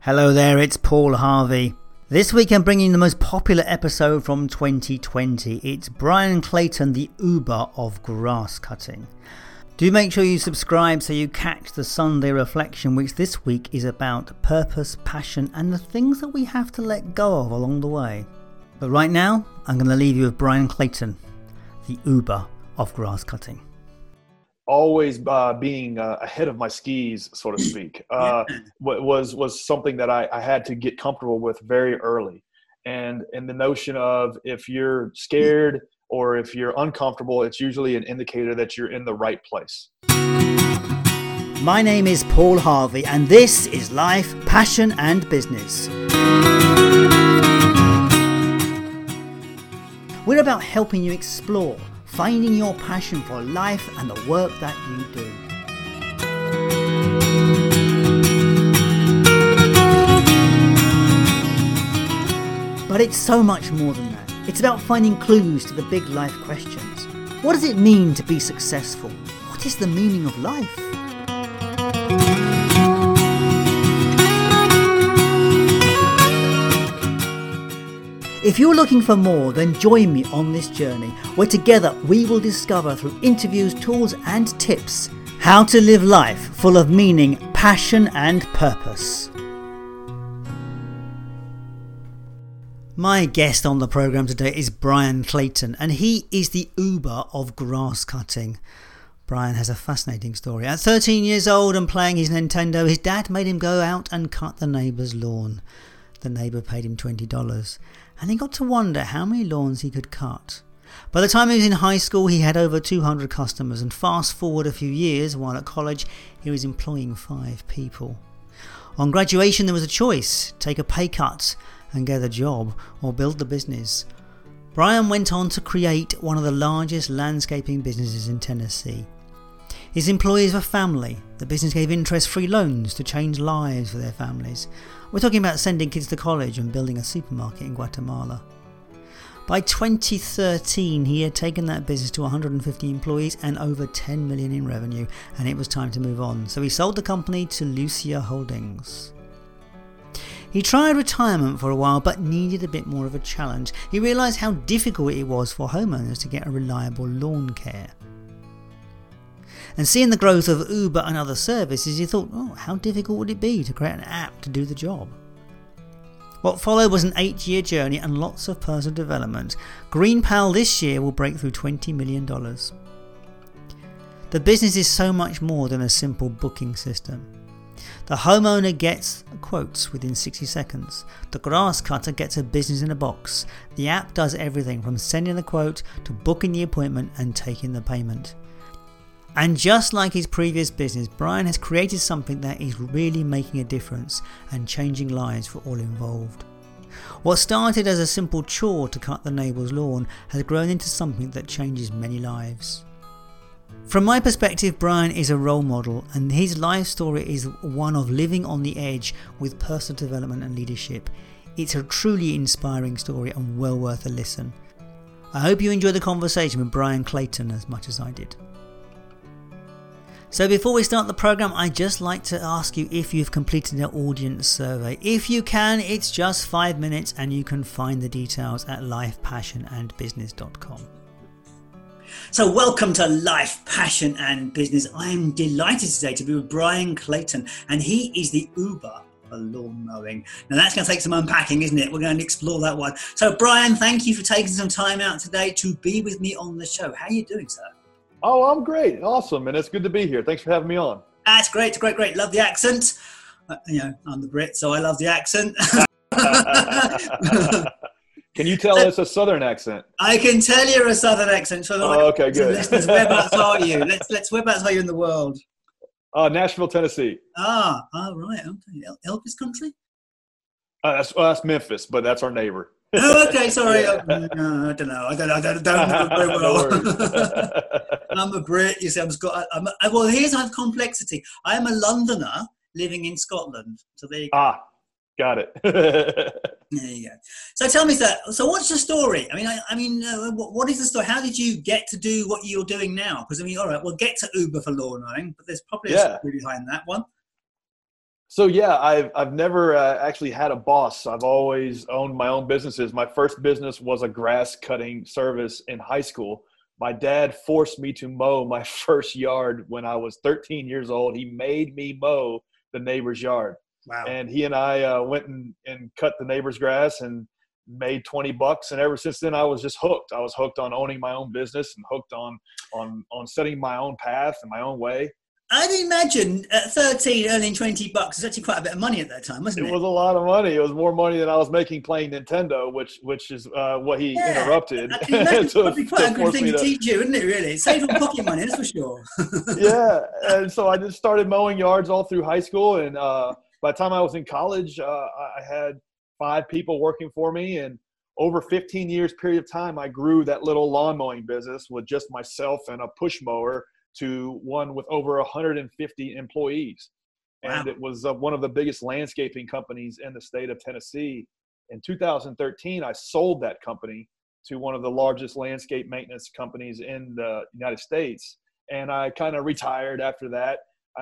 Hello there, it's Paul Harvey. This week I'm bringing the most popular episode from 2020. It's Brian Clayton, the Uber of grass cutting. Do make sure you subscribe so you catch the Sunday reflection, which this week is about purpose, passion and the things that we have to let go of along the way. But right now, I'm going to leave you with Brian Clayton, the Uber of grass cutting. Always being ahead of my skis, so to speak, was something that I had to get comfortable with very early. And the notion of if you're scared or if you're uncomfortable, it's usually an indicator that you're in the right place. My name is Paul Harvey and this is Life, Passion and Business. We're about helping you explore, finding your passion for life and the work that you do. But it's so much more than that. It's about finding clues to the big life questions. What does it mean to be successful? What is the meaning of life? If you're looking for more, then join me on this journey where together we will discover through interviews, tools and tips how to live life full of meaning, passion and purpose. My guest on the programme today is Brian Clayton and he is the Uber of grass cutting. Brian has a fascinating story. At 13 years old and playing his Nintendo, his dad made him go out and cut the neighbour's lawn. The neighbour paid him $20 and he got to wonder how many lawns he could cut. By the time he was in high school he had over 200 customers, and fast forward a few years, while at college he was employing 5 people. On graduation there was a choice: take a pay cut and get a job or build the business. Brian went on to create one of the largest landscaping businesses in Tennessee. His employees were family. The business gave interest-free loans to change lives for their families. We're talking about sending kids to college and building a supermarket in Guatemala. By 2013, he had taken that business to 150 employees and over 10 million in revenue, and it was time to move on. So he sold the company to Lucia Holdings. He tried retirement for a while but needed a bit more of a challenge. He realised how difficult it was for homeowners to get a reliable lawn care. And seeing the growth of Uber and other services, he thought, how difficult would it be to create an app to do the job? What followed was an 8-year journey and lots of personal development. GreenPal this year will break through $20 million. The business is so much more than a simple booking system. The homeowner gets quotes within 60 seconds. The grass cutter gets a business in a box. The app does everything from sending the quote to booking the appointment and taking the payment. And just like his previous business, Brian has created something that is really making a difference and changing lives for all involved. What started as a simple chore to cut the neighbour's lawn has grown into something that changes many lives. From my perspective, Brian is a role model and his life story is one of living on the edge with personal development and leadership. It's a truly inspiring story and well worth a listen. I hope you enjoyed the conversation with Brian Clayton as much as I did. So before we start the programme, I'd just like to ask you if you've completed an audience survey. If you can, it's just 5 minutes and you can find the details at lifepassionandbusiness.com. So welcome to Life, Passion and Business. I am delighted today to be with Brian Clayton and he is the Uber for lawn mowing. Now that's going to take some unpacking, isn't it? We're going to explore that one. So Brian, thank you for taking some time out today to be with me on the show. How are you doing, sir? Oh, I'm great. Awesome. And it's good to be here. Thanks for having me on. That's great. Great. Love the accent. I'm the Brit, so I love the accent. Can you tell it's a Southern accent? I can tell you're a Southern accent. Okay, good. Listeners, whereabouts are you? Whereabouts are you in the world? Nashville, Tennessee. Right. Okay. Elvis country? That's Memphis, but that's our neighbor. Oh, okay. Sorry. I don't know. I don't know very well. I'm a Brit. You see, well, here's our complexity. I am a Londoner living in Scotland. So there you go. Got it. There you go. So tell me, sir. So what's the story? What is the story? How did you get to do what you're doing now? Because all right, we'll get to Uber for lawn mowing, but there's probably a story behind that one. So yeah, I've never actually had a boss. I've always owned my own businesses. My first business was a grass cutting service in high school. My dad forced me to mow my first yard when I was 13 years old. He made me mow the neighbor's yard, Wow. and he and I went and cut the neighbor's grass and made 20 bucks. And ever since then, I was just hooked. I was hooked on owning my own business and hooked on setting my own path and my own way. I'd imagine at 13 earning $20 is actually quite a bit of money at that time, It wasn't it? was a lot of money. It was more money than I was making playing Nintendo, which is what he Yeah, interrupted I can imagine it's to probably quite a good force thing me to to. teach you, isn't it, really? Save on pocket money, that's for sure. Yeah, and so I just started mowing yards all through high school, and by the time I was in college, I had 5 people working for me, and over 15 years period of time, I grew that little lawn mowing business with just myself and a push mower to one with over 150 employees. And Wow. it was one of the biggest landscaping companies in the state of Tennessee. In 2013, I sold that company to one of the largest landscape maintenance companies in the United States. And I kind of retired after that,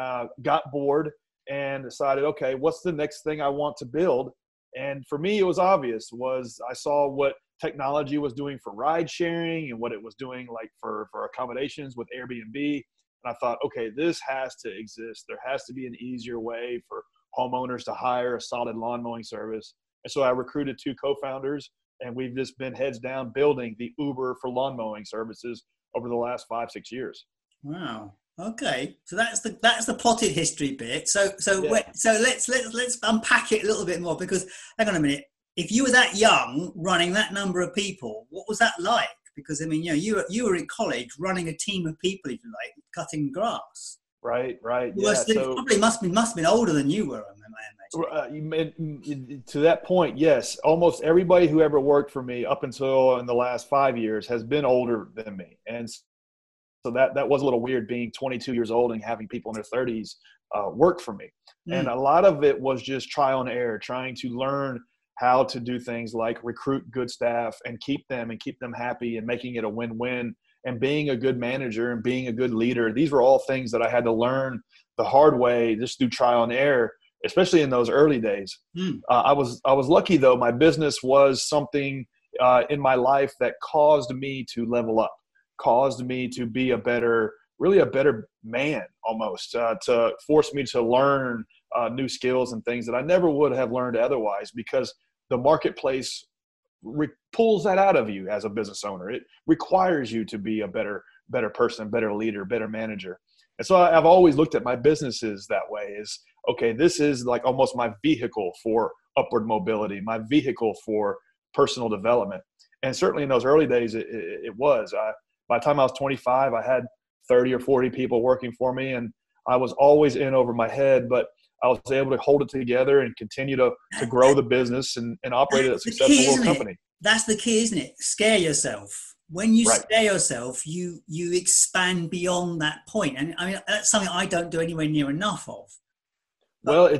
got bored, and decided, okay, what's the next thing I want to build? And for me, it was obvious. Was I saw what technology was doing for ride sharing and what it was doing like for accommodations with Airbnb. And I thought, okay, this has to exist. There has to be an easier way for homeowners to hire a solid lawn mowing service. And so I recruited 2 co-founders, and we've just been heads down building the Uber for lawn mowing services over the last 5, 6 years. Wow. Okay. So that's the potted history bit. Yeah. So let's unpack it a little bit more because hang on a minute. If you were that young running that number of people, what was that like? Because I mean, you were in college running a team of people, if you like, cutting grass. Right. Right. You Yeah. So probably must have been older than you were, I imagine. to that point, yes, almost everybody who ever worked for me up until in the last 5 years has been older than me. And so that was a little weird being 22 years old and having people in their 30s work for me. And Mm. a lot of it was just trial and error, trying to learn how to do things like recruit good staff and keep them happy and making it a win-win, and being a good manager and being a good leader. These were all things that I had to learn the hard way, just through trial and error, especially in those early days. Mm. I was lucky though. My business was something in my life that caused me to level up, caused me to be really a better man almost, to force me to learn new skills and things that I never would have learned otherwise, because the marketplace pulls that out of you as a business owner. It requires you to be a better person, better leader, better manager. And so I've always looked at my businesses that way, is okay, this is like almost my vehicle for upward mobility, my vehicle for personal development. And certainly in those early days, it was. By the time I was 25, I had 30 or 40 people working for me, and I was always in over my head, but I was able to hold it together and continue to grow the business and operate at a That's the successful key, little isn't it? company. That's the key, isn't it? Scare yourself. When you Right. scare yourself, you expand beyond that point. And I mean, that's something I don't do anywhere near enough of. But Well,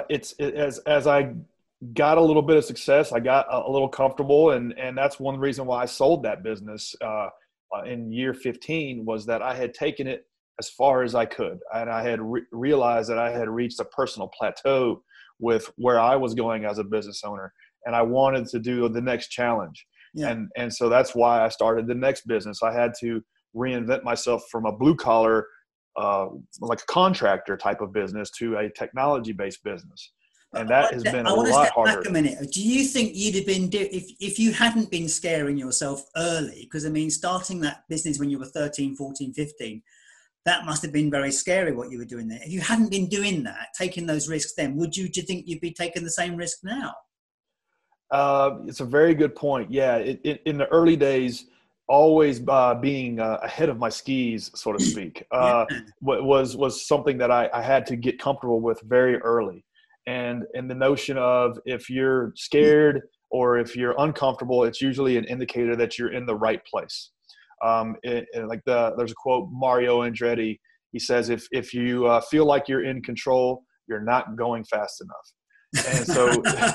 as I got a little bit of success, I got a little comfortable, and that's one reason why I sold that business in year 15, was that I had taken it as far as I could, and I had realized that I had reached a personal plateau with where I was going as a business owner, and I wanted to do the next challenge, yeah, and so that's why I started the next business. I had to reinvent myself from a blue collar, like a contractor type of business, to a technology based business, and that has been a I want to lot step back harder. a minute. Do you think you'd have been if you hadn't been scaring yourself early? Because I mean, starting that business when you were 13, 14, 15, that must have been very scary what you were doing there. If you hadn't been doing that, taking those risks then, do you think you'd be taking the same risk now? It's a very good point. Yeah, in the early days, always being ahead of my skis, so to speak, Yeah. was something that I had to get comfortable with very early. And the notion of, if you're scared or if you're uncomfortable, it's usually an indicator that you're in the right place. There's a quote, Mario Andretti. He says, if you feel like you're in control, you're not going fast enough. And so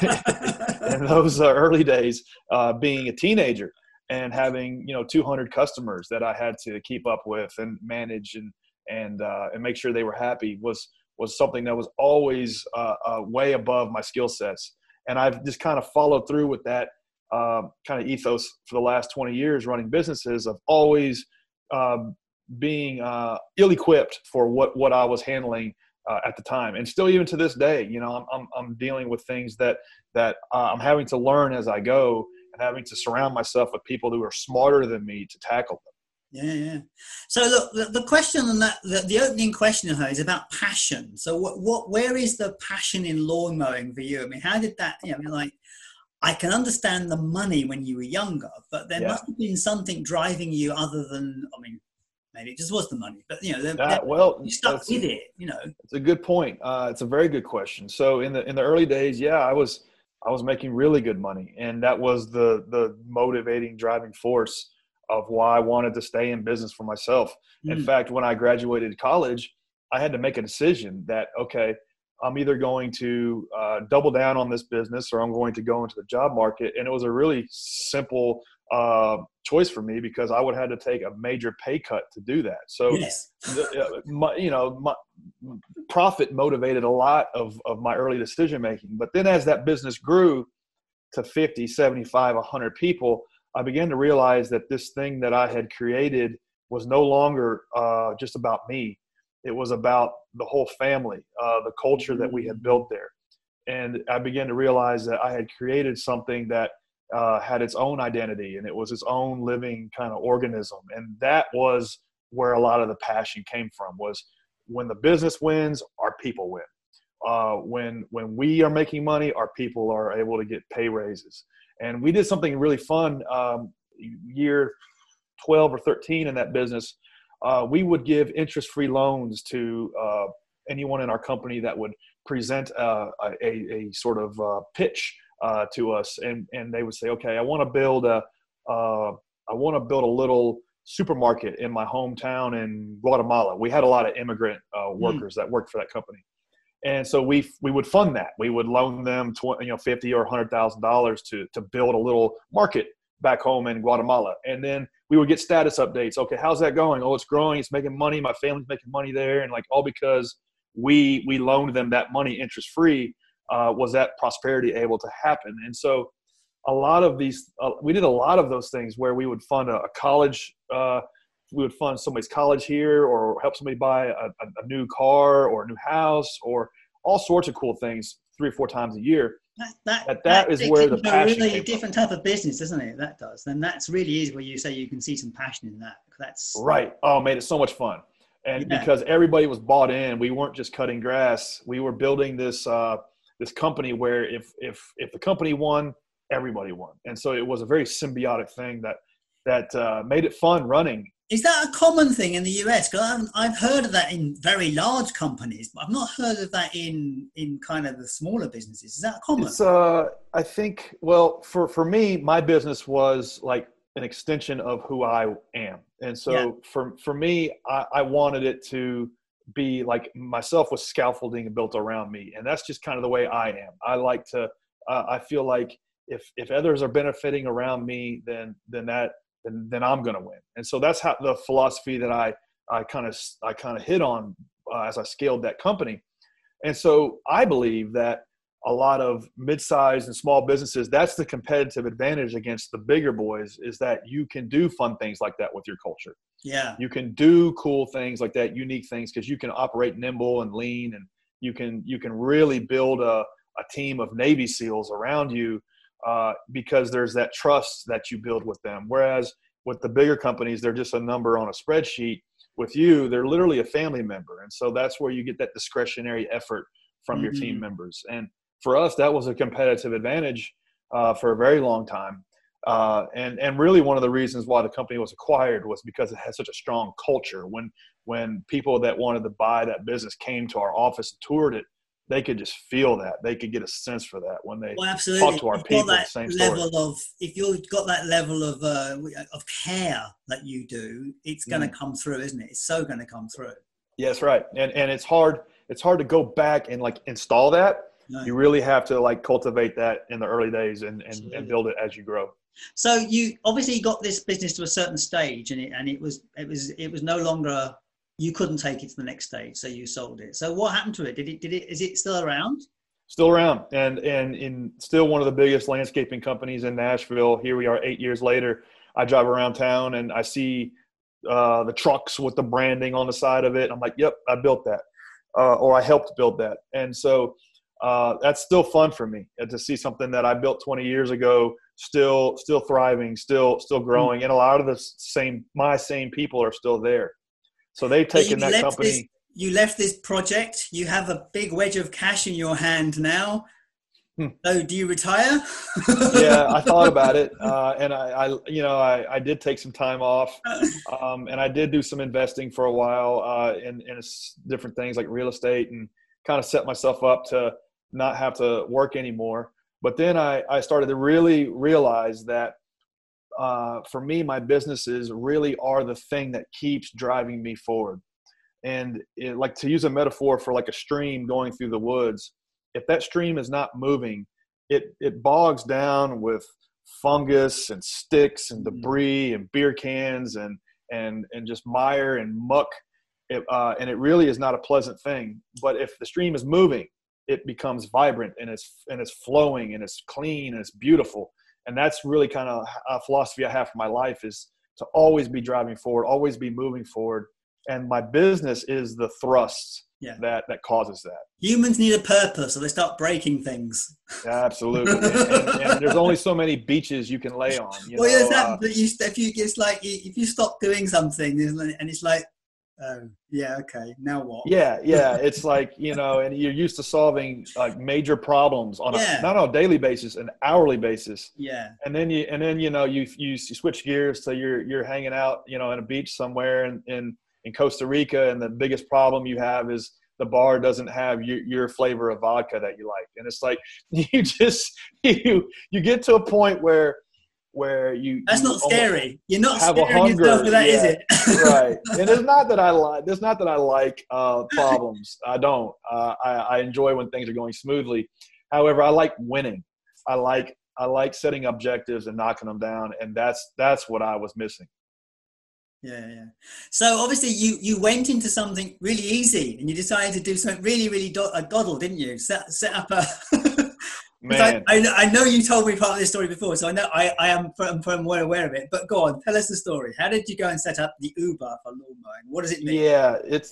in those early days, being a teenager and having 200 customers that I had to keep up with and manage and make sure they were happy, was something that was always way above my skill sets. And I've just kind of followed through with that kind of ethos for the last 20 years running businesses of always being ill-equipped for what I was handling at the time. And still even to this day, you know, I'm dealing with things that I'm having to learn as I go, and having to surround myself with people who are smarter than me to tackle them. Yeah. So look, the question on that, the opening question of her is about passion. So where is the passion in lawn mowing for you? I mean, how did that, you know, like, I can understand the money when you were younger, but there must have been something driving you other than, I mean, maybe it just was the money, but you know, you stuck with it, you know. It's a good point. It's a very good question. So in the early days, I was making really good money, and that was the motivating driving force of why I wanted to stay in business for myself. In fact, when I graduated college, I had to make a decision that, okay, I'm either going to double down on this business or I'm going to go into the job market. And it was a really simple choice for me, because I would have had to take a major pay cut to do that. So, my profit motivated a lot of my early decision-making. But then as that business grew to 50, 75, 100 people, I began to realize that this thing that I had created was no longer just about me. It was about the whole family, the culture that we had built there. And I began to realize that I had created something that had its own identity, and it was its own living kind of organism. And that was where a lot of the passion came from, was when the business wins, our people win. When we are making money, our people are able to get pay raises. And we did something really fun year 12 or 13 in that business. We would give interest-free loans to anyone in our company that would present a sort of pitch to us, and they would say, okay, I want to build a little supermarket in my hometown in Guatemala. We had a lot of immigrant workers that worked for that company. And so we would fund that. We would loan them $50,000 or $100,000 to build a little market back home in Guatemala. And then we would get status updates. Okay, how's that going? Oh, it's growing. It's making money. My family's making money there. And like, all because we loaned them that money interest free, was that prosperity able to happen. And so a lot of these, we did a lot of those things where we would fund a college, we would fund somebody's college here, or help somebody buy a new car or a new house, or all sorts of cool things 3 or 4 times a year. That is where the passion really came different from. type of business, doesn't it? That does. And that's really is where you say you can see some passion in that. That's right. Oh, made it so much fun. And because everybody was bought in, we weren't just cutting grass. We were building this this company where if the company won, everybody won. And so it was a very symbiotic thing that made it fun running. Is that a common thing in the US? Because I've heard of that in very large companies, but I've not heard of that in kind of the smaller businesses. Is that common? It's, I think, well, for me, my business was like an extension of who I am. And so for me, I wanted it to be like myself with scaffolding built around me. And that's just kind of the way I am. I like to, I feel like if others are benefiting around me, then I'm going to win. And so that's how the philosophy that I kind of hit on as I scaled that company. And so I believe that a lot of mid-sized and small businesses, that's the competitive advantage against the bigger boys, is that you can do fun things like that with your culture. Yeah. You can do cool things like that, unique things, because you can operate nimble and lean, and you can really build a team of Navy SEALs around you, because there's that trust that you build with them. Whereas with the bigger companies, they're just a number on a spreadsheet. With you, they're literally a family member. And so that's where you get that discretionary effort from your team members. And for us, that was a competitive advantage for a very long time. And really one of the reasons why the company was acquired was because it had such a strong culture. When people that wanted to buy that business came to our office and toured it, they could just feel that. They could get a sense for that when they talk to our people. The same story. If you've got that level of care that you do, it's going to come through, isn't it? It's so going to come through. Yes, right. And it's hard. It's hard to go back and like install that. No. You really have to like cultivate that in the early days and build it as you grow. So you obviously got this business to a certain stage, and it was no longer you couldn't take it to the next stage, so you sold it. So what happened to it? Is it still around? Still around, and in still one of the biggest landscaping companies in Nashville. Here we are 8 years later. I drive around town and I see the trucks with the branding on the side of it. I'm like, yep, I built that, or I helped build that. And so that's still fun for me to see something that I built 20 years ago still thriving, still growing, and a lot of the same people are still there. So they've taken that company. You left this project. You have a big wedge of cash in your hand now. So do you retire? Yeah, I thought about it, and I did take some time off, and I did do some investing for a while in different things like real estate, and kind of set myself up to not have to work anymore. But then I started to really realize that for me, my businesses really are the thing that keeps driving me forward. And like, to use a metaphor for like a stream going through the woods, if that stream is not moving, it bogs down with fungus and sticks and debris and beer cans and just mire and muck. And it really is not a pleasant thing. But if the stream is moving, it becomes vibrant and it's flowing and it's clean and it's beautiful. And that's really kind of a philosophy I have for my life, is to always be driving forward, always be moving forward. And my business is the thrust that causes that. Humans need a purpose, so they start breaking things. Absolutely. and there's only so many beaches you can lay on. But if you stop doing something and it's like, oh, yeah, okay, now what? Yeah. It's like, and you're used to solving like major problems on not on a daily basis, an hourly basis. Yeah. And then you switch gears to you're hanging out, in a beach somewhere in Costa Rica, and the biggest problem you have is the bar doesn't have your flavor of vodka that you like. And it's like, you get to a point where that's not scary. You're not have scaring a hunger yourself with that, is it? Right. And it's not that I like problems. I don't. I enjoy when things are going smoothly. However, I like winning. I like setting objectives and knocking them down, and that's what I was missing. Yeah. So obviously you went into something really easy, and you decided to do something really, really doddle, didn't you? Set up a. Man. I know you told me part of this story before, so I know I am well aware of it. But go on, tell us the story. How did you go and set up the Uber for lawn mowing? What does it mean? Yeah, it's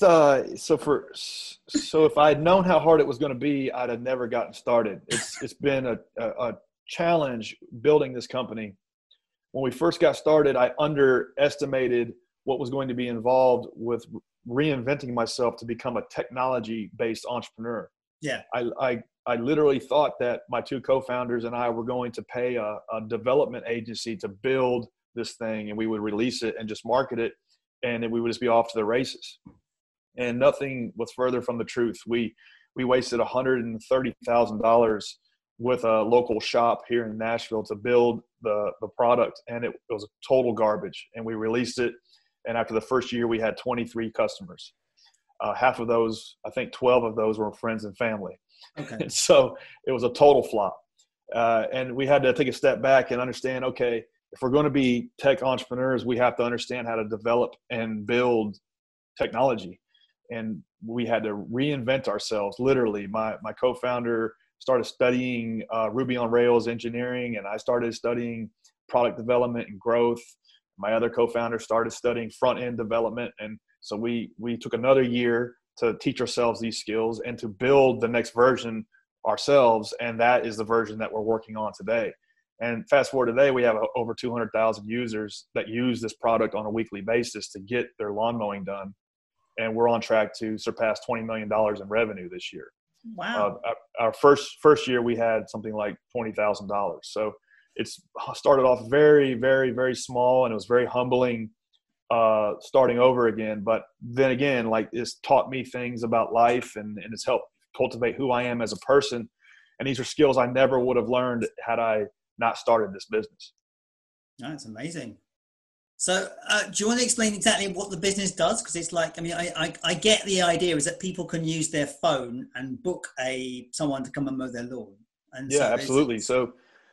so if I had known how hard it was going to be, I'd have never gotten started. It's been a challenge building this company. When we first got started, I underestimated what was going to be involved with reinventing myself to become a technology-based entrepreneur. Yeah. I literally thought that my two co-founders and I were going to pay a development agency to build this thing, and we would release it and just market it, and then we would just be off to the races. And nothing was further from the truth. We wasted $130,000 with a local shop here in Nashville to build the product, and it was total garbage. And we released it, and after the first year, we had 23 customers. Half of those, I think 12 of those, were friends and family. Okay. And so it was a total flop. And we had to take a step back and understand, okay, if we're going to be tech entrepreneurs, we have to understand how to develop and build technology. And we had to reinvent ourselves. Literally, my co-founder started studying Ruby on Rails engineering, and I started studying product development and growth. My other co-founder started studying front-end development. And so we took another year to teach ourselves these skills and to build the next version ourselves. And that is the version that we're working on today. And fast forward today, we have over 200,000 users that use this product on a weekly basis to get their lawn mowing done. And we're on track to surpass $20 million in revenue this year. Wow. Our first year, we had something like $20,000. So it's started off very, very, very small, and it was very humbling starting over again. But then again, like, it's taught me things about life, and it's helped cultivate who I am as a person. And these are skills I never would have learned had I not started this business. That's amazing. So do you want to explain exactly what the business does? Because it's like, I mean, I get the idea is that people can use their phone and book someone to come and mow their lawn. And yeah, absolutely. So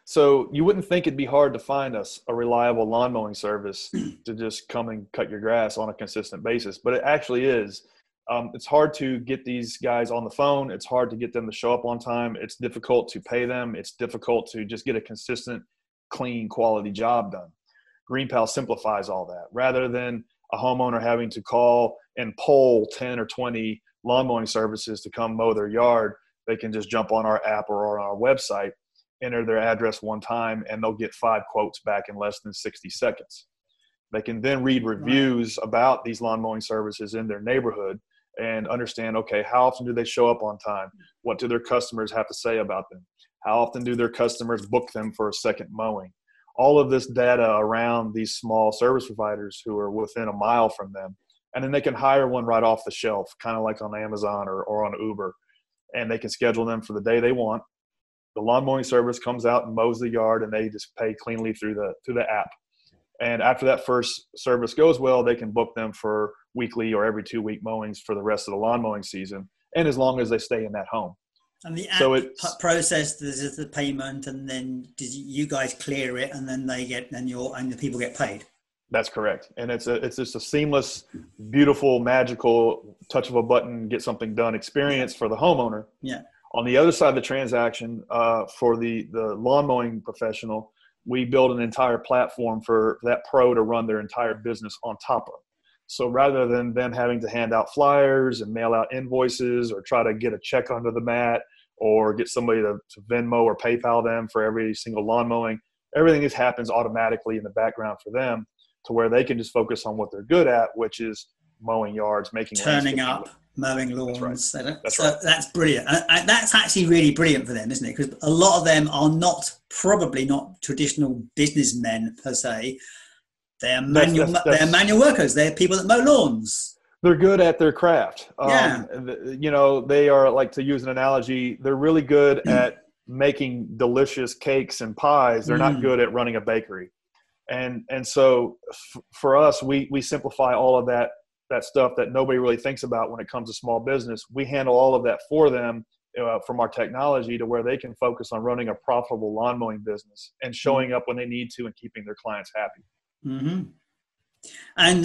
So you wouldn't think it'd be hard to find us a reliable lawn mowing service to just come and cut your grass on a consistent basis, but it actually is. It's hard to get these guys on the phone. It's hard to get them to show up on time. It's difficult to pay them. It's difficult to just get a consistent, clean, quality job done. GreenPal simplifies all that. Rather than a homeowner having to call and poll 10 or 20 lawn mowing services to come mow their yard, they can just jump on our app or on our website, enter their address one time, and they'll get 5 quotes back in less than 60 seconds. They can then read reviews about these lawn mowing services in their neighborhood and understand, okay, how often do they show up on time? What do their customers have to say about them? How often do their customers book them for a second mowing? All of this data around these small service providers who are within a mile from them. And then they can hire one right off the shelf, kind of like on Amazon or on Uber. And they can schedule them for the day they want. The lawn mowing service comes out and mows the yard, and they just pay cleanly through the app. And after that first service goes well, they can book them for weekly or every 2-week mowings for the rest of the lawn mowing season, and as long as they stay in that home. And the app processes the payment, and then you guys clear it, and then the people get paid. That's correct. And it's just a seamless, beautiful, magical touch of a button, get something done experience for the homeowner. Yeah. On the other side of the transaction, for the lawn mowing professional, we build an entire platform for that pro to run their entire business on top of. So rather than them having to hand out flyers and mail out invoices or try to get a check under the mat or get somebody to Venmo or PayPal them for every single lawn mowing, everything just happens automatically in the background for them, to where they can just focus on what they're good at, which is mowing yards, turning up, mowing lawns. That's right. So that's brilliant. And that's actually really brilliant for them, isn't it? Because a lot of them are probably not traditional businessmen per se. They're manual workers. They're people that mow lawns. They're good at their craft. They are, like, to use an analogy, they're really good at making delicious cakes and pies. They're not good at running a bakery. And so for us, we simplify all of that stuff that nobody really thinks about when it comes to small business. We handle all of that for them from our technology, to where they can focus on running a profitable lawn mowing business and showing up when they need to and keeping their clients happy. Mm-hmm. And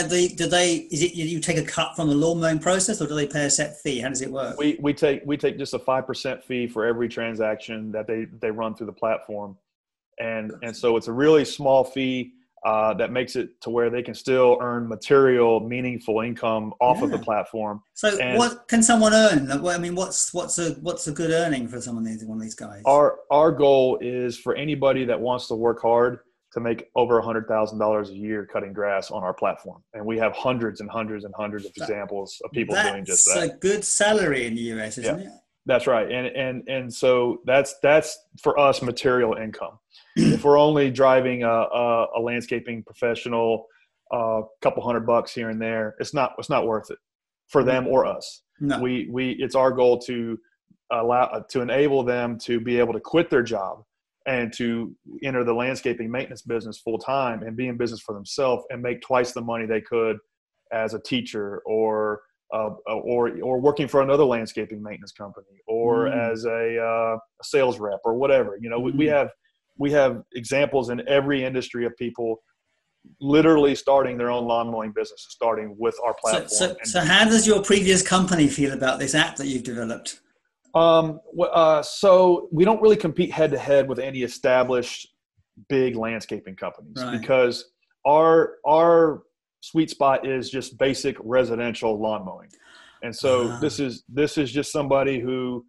is it you take a cut from the lawn mowing process, or do they pay a set fee? How does it work? We take just a 5% fee for every transaction that they run through the platform. And so it's a really small fee that makes it to where they can still earn material, meaningful income off of the platform. So what can someone earn? I mean, what's a good earning for one of these guys? Our goal is for anybody that wants to work hard to make over $100,000 a year cutting grass on our platform. And we have hundreds and hundreds and hundreds of examples of people doing just that. That's a good salary in the US, isn't it? That's right. And so that's for us material income. If we're only driving a landscaping professional a couple $100 here and there, it's not worth it for them or us. No. It's our goal to enable them to be able to quit their job and to enter the landscaping maintenance business full time and be in business for themselves and make twice the money they could as a teacher or working for another landscaping maintenance company or as a sales rep or whatever. We have examples in every industry of people literally starting their own lawn mowing business, starting with our platform. So how does your previous company feel about this app that you've developed? So we don't really compete head to head with any established big landscaping companies, because our sweet spot is just basic residential lawn mowing. And so this is just somebody who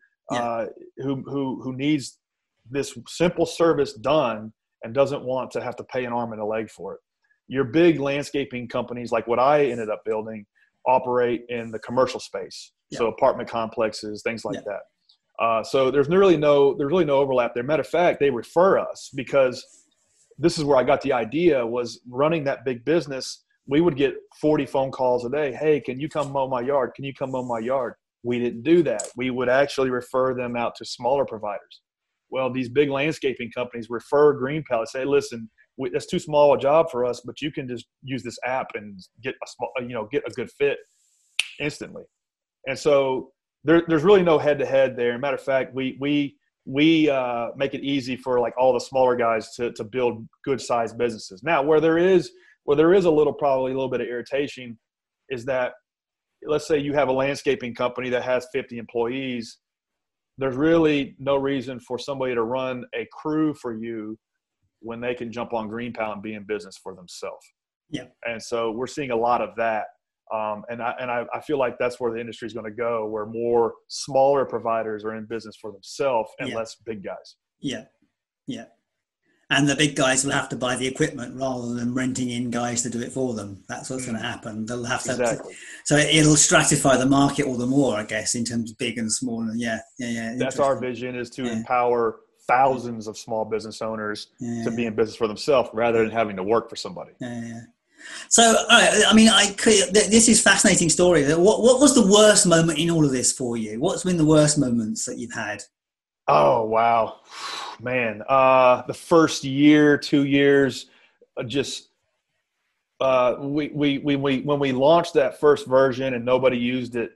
needs this simple service done and doesn't want to have to pay an arm and a leg for it. Your big landscaping companies, like what I ended up building, operate in the commercial space. So apartment complexes, things like that. So there's really no overlap there. Matter of fact, they refer us, because this is where I got the idea, was running that big business. We would get 40 phone calls a day. Hey, can you come mow my yard? Can you come mow my yard? We didn't do that. We would actually refer them out to smaller providers. Well, these big landscaping companies refer GreenPal and say, listen, that's too small a job for us, but you can just use this app and get a good fit instantly. And so there's really no head to head there. Matter of fact, we we make it easy for like all the smaller guys to build good sized businesses. Now, where there is probably a little bit of irritation is that, let's say you have a landscaping company that has 50 employees. There's really no reason for somebody to run a crew for you when they can jump on GreenPal and be in business for themselves. Yeah. And so we're seeing a lot of that. And I feel like that's where the industry is going to go, where more smaller providers are in business for themselves and less big guys. Yeah. Yeah. And the big guys will have to buy the equipment rather than renting in guys to do it for them. That's what's going to happen. They'll have to. Exactly. So it'll stratify the market all the more, I guess, in terms of big and small. And yeah. That's our vision, is to empower thousands of small business owners to be in business for themselves rather than having to work for somebody. Yeah. So, I mean, this is a fascinating story. What was the worst moment in all of this for you? What's been the worst moments that you've had? Oh, wow, man. The first year, 2 years, just when we launched that first version and nobody used it,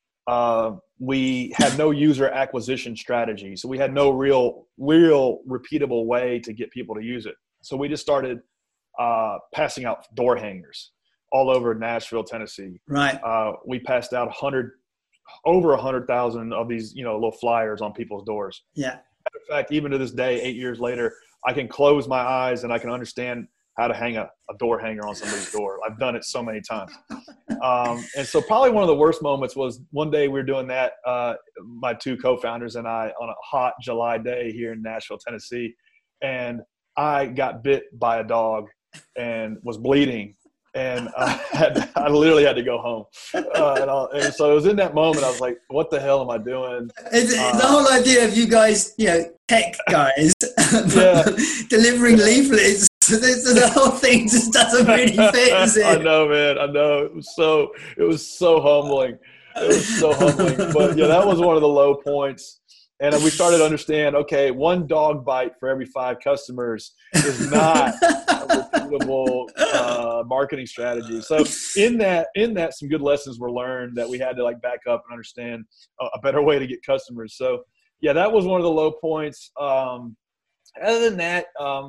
we had no user acquisition strategy. So we had no real repeatable way to get people to use it. So we just started passing out door hangers all over Nashville, Tennessee. Right. We passed out over 100,000 of these, little flyers on people's doors. Yeah. In fact, even to this day, 8 years later, I can close my eyes and I can understand how to hang a door hanger on somebody's door. I've done it so many times. And so probably one of the worst moments was one day we were doing that, my two co-founders and I, on a hot July day here in Nashville, Tennessee. And I got bit by a dog and was bleeding. And I literally had to go home. And so it was in that moment, I was like, what the hell am I doing? The whole idea of you guys, tech guys, delivering leaflets, the whole thing just doesn't really fit, is it? I know, man. I know. It was so humbling. But yeah, that was one of the low points. And we started to understand, okay, one dog bite for every 5 customers is not a repeatable marketing strategy. So in that, some good lessons were learned that we had to back up and understand a better way to get customers. So yeah, that was one of the low points. Other than that,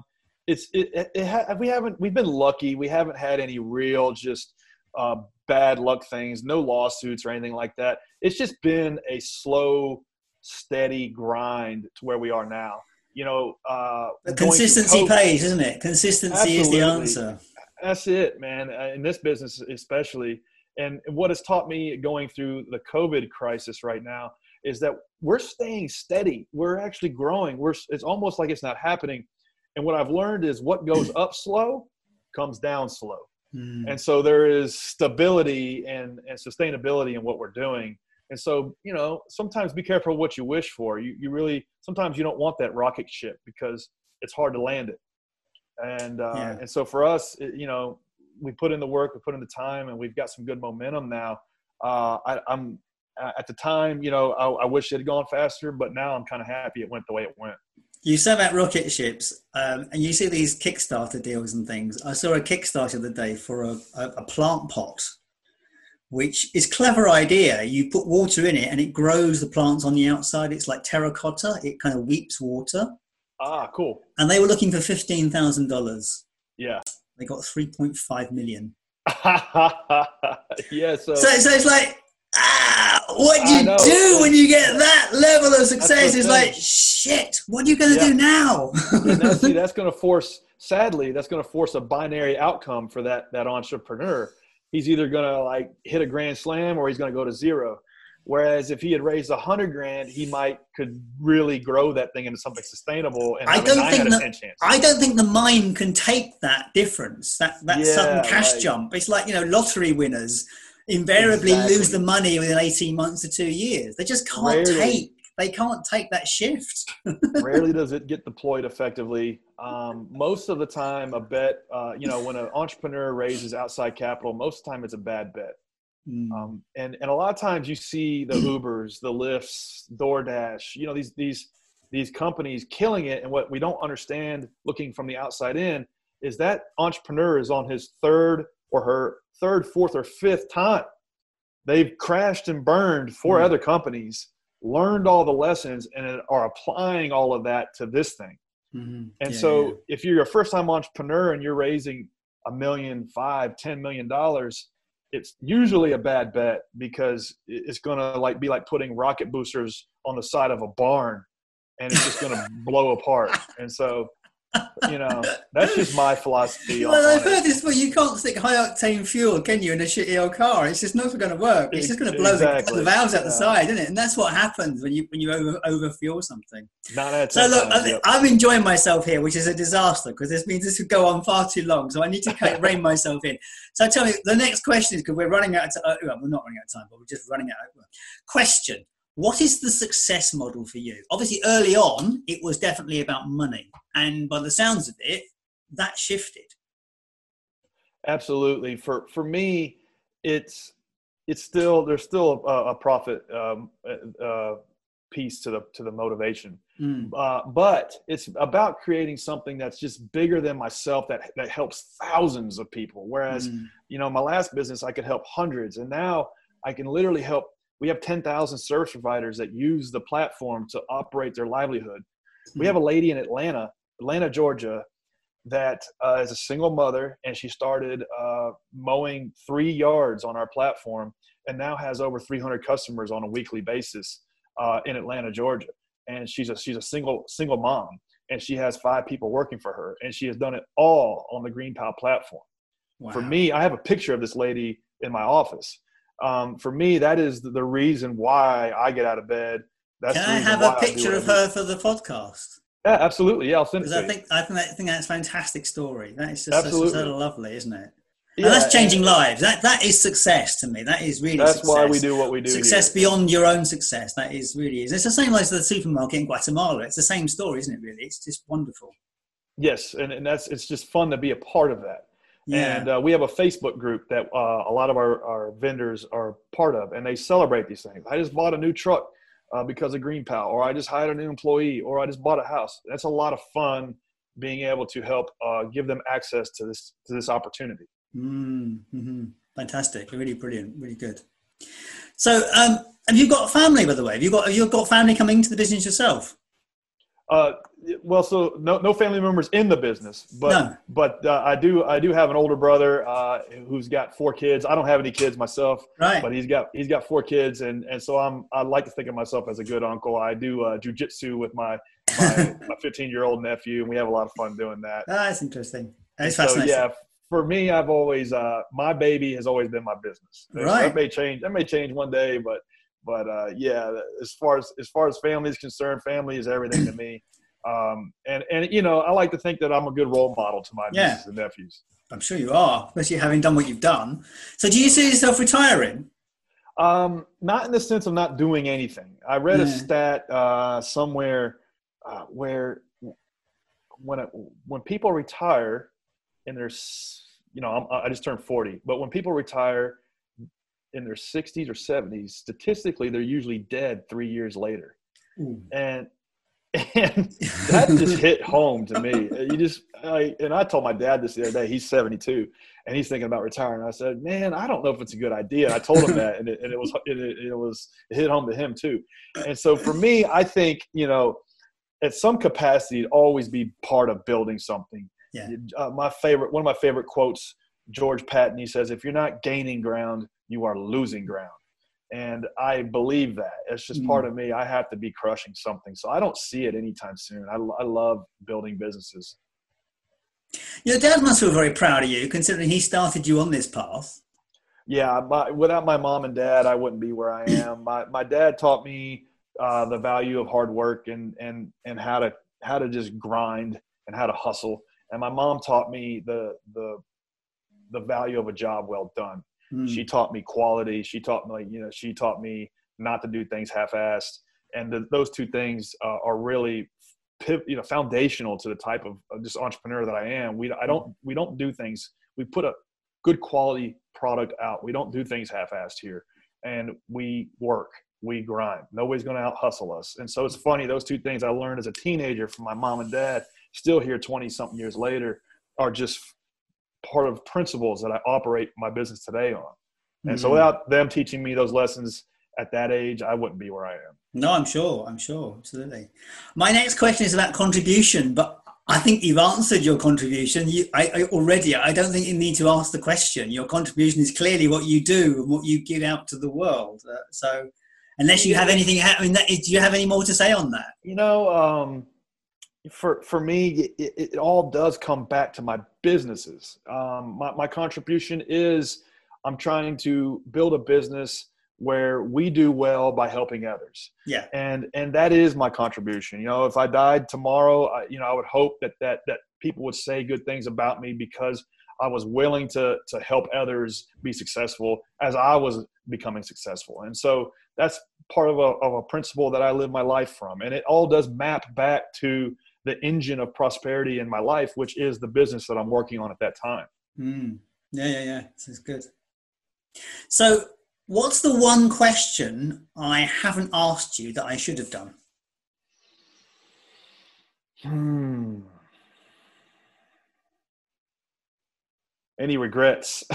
we've been lucky. We haven't had any real just bad luck things, no lawsuits or anything like that. It's just been a slow, steady grind to where we are now. Consistency pays, isn't it? Consistency is the answer. That's it, man. In this business especially. And what has taught me going through the COVID crisis right now is that we're staying steady. We're actually growing. It's almost like it's not happening. And what I've learned is what goes up slow comes down slow. And so there is stability and sustainability in what we're doing. And so, sometimes be careful what you wish for. You really, sometimes you don't want that rocket ship because it's hard to land it. And so for us, we put in the work, we put in the time, and we've got some good momentum now. I'm at the time, I wish it had gone faster, but now I'm kind of happy it went the way it went. You said about rocket ships, and you see these Kickstarter deals and things. I saw a Kickstarter the other day for a plant pot, which is a clever idea. You put water in it and it grows the plants on the outside. It's like terracotta. It kind of weeps water. Ah, cool. And they were looking for $15,000. Yeah. They got 3.5 million. Yeah. So it's like, what do you do when you get that level of success? It's like, shit, what are you going to do now? That's going to force a binary outcome for that entrepreneur. He's either going to hit a grand slam or he's going to go to zero. Whereas if he had raised $100,000, he could really grow that thing into something sustainable. And I don't think the mind can take that difference, that sudden cash jump. It's like, lottery winners invariably lose the money within 18 months to 2 years. They just can't take that shift. Rarely does it get deployed effectively. Most of the time, a bet, when an entrepreneur raises outside capital, most of the time it's a bad bet. And a lot of times you see the Ubers, the Lyfts, DoorDash, these companies killing it. And what we don't understand looking from the outside in is that entrepreneur is on his third, fourth, or fifth time. They've crashed and burned 4 other companies learned all the lessons and are applying all of that to this thing. Mm-hmm. And so if you're a first-time entrepreneur and you're raising $1 million, $10 million, it's usually a bad bet, because it's going to be like putting rocket boosters on the side of a barn, and it's just going to blow apart. And so, that's just my philosophy. Well, I've heard this, but you can't stick high octane fuel, can you, in a shitty old car? It's just not going to work. It's just going to blow the valves out the side, isn't it? And that's what happens when you over fuel something. So look, I'm enjoying myself here, which is a disaster, because this means this could go on far too long. So I need to rein myself in. So tell me, the next question is, because we're running out of time. Well, we're not running out of time, but we're just running out of time. Question: what is the success model for you? Obviously, early on, it was definitely about money. And by the sounds of it, that shifted. Absolutely. For me, there's still a profit piece to the motivation. But it's about creating something that's just bigger than myself, that helps thousands of people. Whereas, my last business, I could help hundreds. And now I can literally help. We have 10,000 service providers that use the platform to operate their livelihood. We have a lady in Atlanta, Georgia, that is a single mother, and she started mowing 3 yards on our platform, and now has over 300 customers on a weekly basis in Atlanta, Georgia. And she's a single mom, and she has 5 people working for her, and she has done it all on the GreenPal platform. Wow. For me, I have a picture of this lady in my office. For me, that is the reason why I get out of bed. That's Can I have a picture of her for the podcast? Yeah, absolutely. Yeah, I'll send it to you. I think that's a fantastic story. That is just so lovely, isn't it? Yeah, and that's changing lives. That is success to me. That is really that's success. Why we do what we do. Success here. Beyond your own success. That is really is. It's the same as the supermarket in Guatemala. It's the same story, isn't it? Really, it's just wonderful. Yes, and it's just fun to be a part of that. Yeah. And we have a Facebook group that a lot of our vendors are part of, and they celebrate these things. I just bought a new truck because of GreenPal, or I just hired a new employee, or I just bought a house. That's a lot of fun, being able to help give them access to this opportunity. Mm-hmm. Fantastic, really brilliant, really good. So, have you got family, by the way? Have you got family coming into the business yourself? Well, so no family members in the business, but I do have an older brother who's got 4 kids. I don't have any kids myself, right? But he's got 4 kids, and so I like to think of myself as a good uncle. I do jujitsu with my 15-year-old nephew, and we have a lot of fun doing that. That's interesting. That's fascinating. So, yeah, for me, I've always my baby has always been my business. Right. That may change one day, but yeah, as far as family is concerned, family is everything to me. And I like to think that I'm a good role model to my nieces and nephews. I'm sure you are, especially having done what you've done. So do you see yourself retiring? Not in the sense of not doing anything. I read a stat somewhere where when people retire in their, I just turned 40, but when people retire in their 60s or 70s, statistically, they're usually dead 3 years later. And that just hit home to me. And I told my dad this the other day. He's 72, and he's thinking about retiring. I said, "Man, I don't know if it's a good idea." And I told him that, and it hit home to him too. And so for me, I think at some capacity, always be part of building something. Yeah. One of my favorite quotes, George Patton. He says, "If you're not gaining ground, you are losing ground." And I believe that. It's just part of me. I have to be crushing something. So I don't see it anytime soon. I love building businesses. Your dad must feel very proud of you, considering he started you on this path. Yeah. Without my mom and dad, I wouldn't be where I am. My dad taught me the value of hard work and how to just grind and how to hustle. And my mom taught me the value of a job well done. She taught me quality. She taught me not to do things half-assed. And those two things are really, foundational to the type of just entrepreneur that I am. We don't do things. We put a good quality product out. We don't do things half-assed here. And we work. We grind. Nobody's going to out-hustle us. And so it's funny, those two things I learned as a teenager from my mom and dad, still here 20-something years later, are just part of principles that I operate my business today on. And so without them teaching me those lessons at that age, I wouldn't be where I am. No, I'm sure, absolutely. My next question is about contribution, but I think you've answered your contribution. I don't think you need to ask the question. Your contribution is clearly what you do and what you give out to the world. So, unless you have anything, do you have any more to say on that? For me, it all does come back to my businesses. My contribution is I'm trying to build a business where we do well by helping others. Yeah. And that is my contribution. If I died tomorrow, I would hope that people would say good things about me because I was willing to help others be successful as I was becoming successful. And so that's part of a principle that I live my life from. And it all does map back to the engine of prosperity in my life, which is the business that I'm working on at that time. Yeah. This is good. So what's the one question I haven't asked you that I should have done? Any regrets?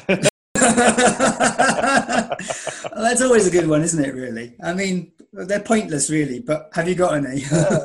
That's always a good one, isn't it, really? I mean, they're pointless, really, but have you got any?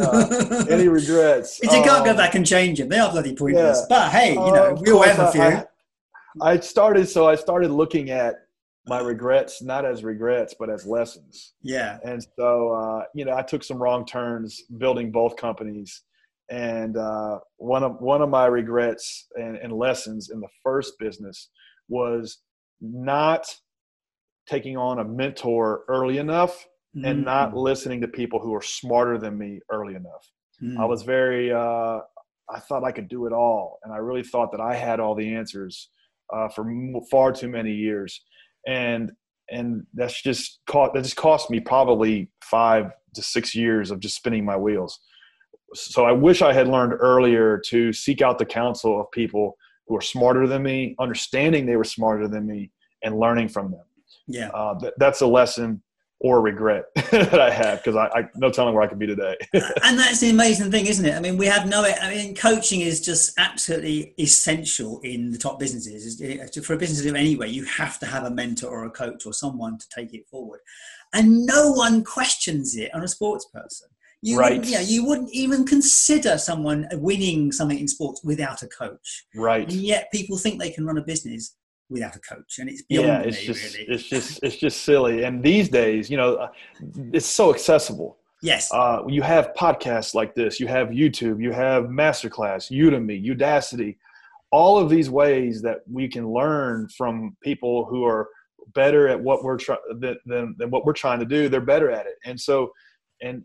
Any regrets? Because you can't go back and change them. They are bloody pointless. Yeah. But hey, we all have a few. I started looking at my regrets, not as regrets, but as lessons. Yeah. And so, I took some wrong turns building both companies. And one of my regrets and lessons in the first business was not taking on a mentor early enough and not listening to people who are smarter than me early enough. I was I thought I could do it all. And I really thought that I had all the answers for far too many years. And that just cost me probably 5 to 6 years of just spinning my wheels. So I wish I had learned earlier to seek out the counsel of people who are smarter than me, understanding they were smarter than me, and learning from them. Yeah, that's a lesson or regret that I have, because I no telling where I could be today. And that's the amazing thing, isn't it? I mean, coaching is just absolutely essential in the top businesses. For a business to do anyway, you have to have a mentor or a coach or someone to take it forward. And no one questions it on a sports person. You wouldn't even consider someone winning something in sports without a coach. Right. And yet people think they can run a business without a coach, and it's beyond me, really. It's just silly. And these days, it's so accessible. Yes. You have podcasts like this, you have YouTube, you have Masterclass, Udemy, Udacity, all of these ways that we can learn from people who are better at what we're than what we're trying to do. They're better at it. And so, and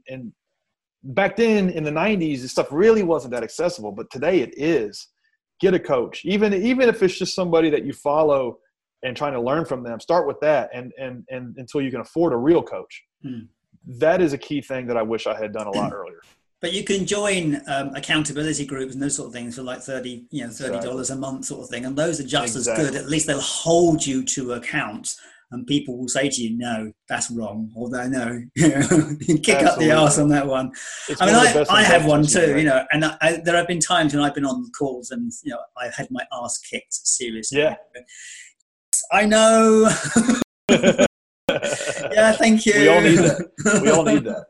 back then in the 90s, this stuff really wasn't that accessible, but today it is. Get a coach, even if it's just somebody that you follow and trying to learn from them. Start with that, and until you can afford a real coach. That is a key thing that I wish I had done a lot earlier. But you can join accountability groups and those sort of things for like $30 a month sort of thing, and those are just as good. At least they'll hold you to account. And people will say to you, no, that's wrong. Or no, you kick up the arse on that one. I have one too, and there have been times when I've been on calls and, I've had my arse kicked seriously. Yeah. I know. Yeah, thank you. We all need that.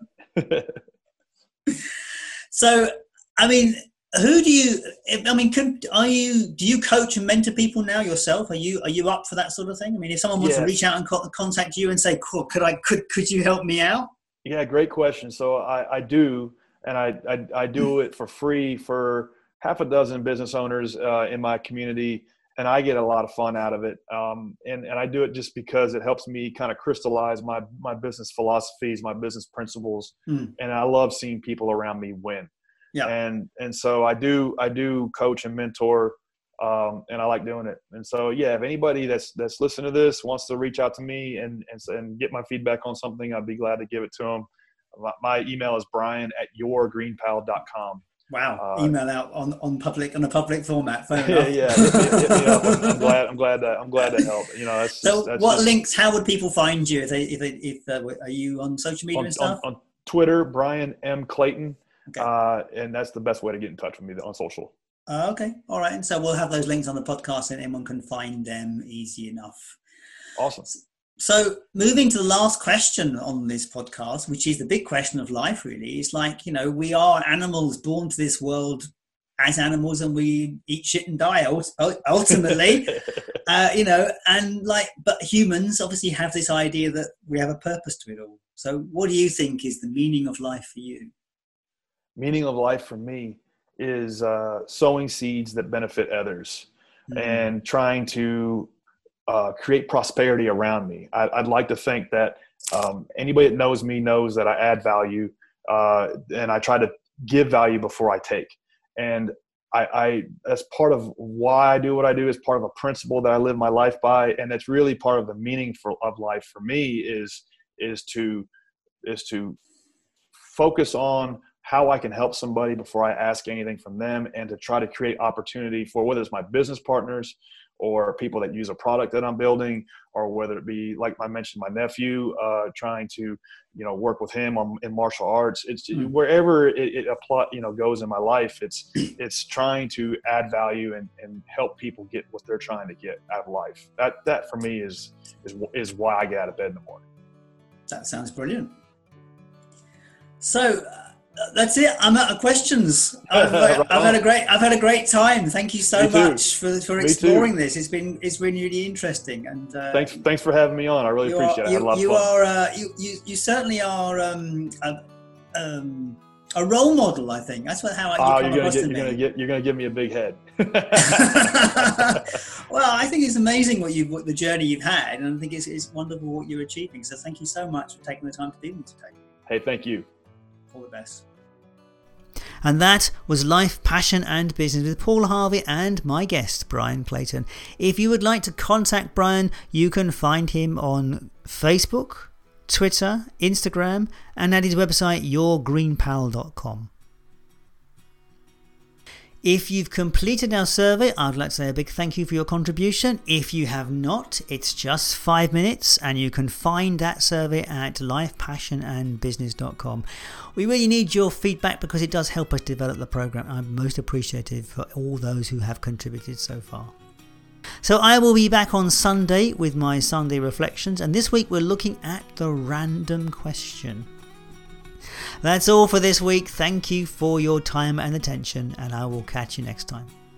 So, who do you? Do you coach and mentor people now yourself? Are you up for that sort of thing? If someone wants to reach out and contact you and say, "Cool, could you help me out?" Yeah, great question. So I do, and I do it for free for half a dozen business owners in my community, and I get a lot of fun out of it. And I do it just because it helps me kind of crystallize my business philosophies, my business principles, and I love seeing people around me win. Yeah. And so I do coach and mentor, and I like doing it. And so, yeah, if anybody that's listening to this wants to reach out to me and get my feedback on something, I'd be glad to give it to them. My email is brian@yourgreenpal.com. Wow. Email out on a public format. Yeah. Hit me up. I'm glad to help. What links, how would people find you? If are you on social media and stuff? On Twitter, Brian M. Clayton. Okay. And that's the best way to get in touch with me on social. Okay. All right. And so we'll have those links on the podcast and anyone can find them easy enough. Awesome. So moving to the last question on this podcast, which is the big question of life, really, is like, we are animals born to this world as animals, and we eat shit and die ultimately, but humans obviously have this idea that we have a purpose to it all. So what do you think is the meaning of life for you? Meaning of life for me is sowing seeds that benefit others, and trying to create prosperity around me. I'd like to think that anybody that knows me knows that I add value, and I try to give value before I take. And I that's part of why I do what I do, is part of a principle that I live my life by, and it's really part of the meaning of life for me is to focus on how I can help somebody before I ask anything from them, and to try to create opportunity for whether it's my business partners or people that use a product that I'm building, or whether it be, like I mentioned, my nephew, trying to, work with him in martial arts. It's wherever it goes in my life. It's trying to add value and help people get what they're trying to get out of life. That for me is why I get out of bed in the morning. That sounds brilliant. So that's it. I'm out of questions. I've had a great time. Thank you so much for exploring this. It's been really interesting. And thanks for having me on. I really appreciate it. I had a lot of fun. You certainly are a role model. I think that's how I come across to me. You're gonna give me a big head. Well, I think it's amazing what the journey you've had, and I think it's wonderful what you're achieving. So thank you so much for taking the time to be with me today. Hey, thank you. All the best. And that was Life, Passion and Business with Paul Harvey and my guest, Brian Clayton. If you would like to contact Brian, you can find him on Facebook, Twitter, Instagram, and at his website, yourgreenpal.com. If you've completed our survey, I'd like to say a big thank you for your contribution. If you have not, it's just 5 minutes, and you can find that survey at lifepassionandbusiness.com. We really need your feedback because it does help us develop the program. I'm most appreciative for all those who have contributed so far. So I will be back on Sunday with my Sunday reflections, and this week we're looking at the random question. That's all for this week. Thank you for your time and attention, and I will catch you next time.